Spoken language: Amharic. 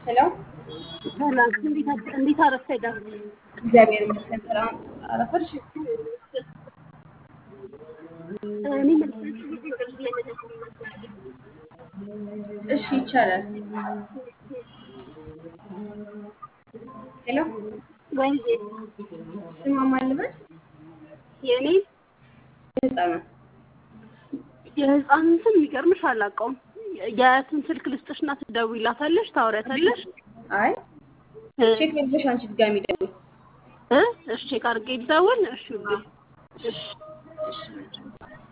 ሄሎ ሰላም እንዴት አረፈዳችሁ? እግዚአብሔር ይመስገን ሰላም አረፈድሽ? እኔ መልካም እሺ ይቻላል። ሄሎ ወይ ስማ ማን ልበል? የኔ ህፃና የህፃንን ስም የሚገርምሽ አላውቀውም። የእሱን ስልክ ልስጥሽና ትደውይላታለሽ፣ ታወሪያታለሽ። አይ ቼክ ልብሽ አንቺ ድጋሚ ደውይ። እሺ ቼክ አድርጌ ልደውል። እሺ ውዴ። እሺ እሺ